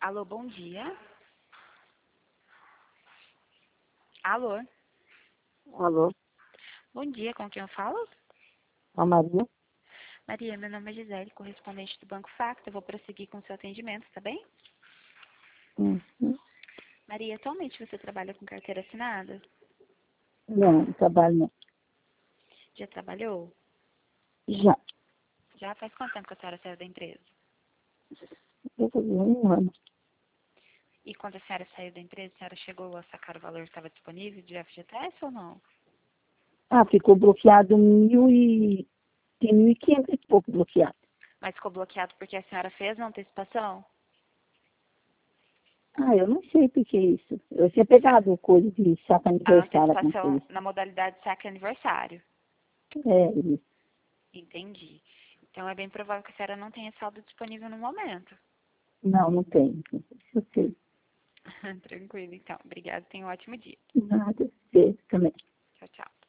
Alô, bom dia. Alô, Alô, bom dia, com quem eu falo? a Maria? Maria, meu nome é Gisele, correspondente do Banco Facto. Eu vou prosseguir com o seu atendimento, tá bem? Uhum. Maria, atualmente você trabalha com carteira assinada? Não, trabalho não. Já trabalhou? Já. Já faz quanto tempo que a senhora saiu da empresa? Eu fazia um ano. E quando a senhora saiu da empresa, a senhora chegou a sacar o valor que estava disponível de FGTS ou não? Ah, ficou bloqueado tem 1.500 e pouco bloqueado. Mas ficou bloqueado porque a senhora fez a antecipação? Ah, eu não sei por que isso. Eu tinha pegado coisa de saco A aniversário, alguma antecipação coisa. na modalidade saque aniversário. É, isso. Entendi. Então é bem provável que a senhora não tenha saldo disponível no momento. Não, não tem. Eu sei. Tranquilo, então. Obrigada. Tenha um ótimo dia. Nada. Sei também. Tchau, tchau.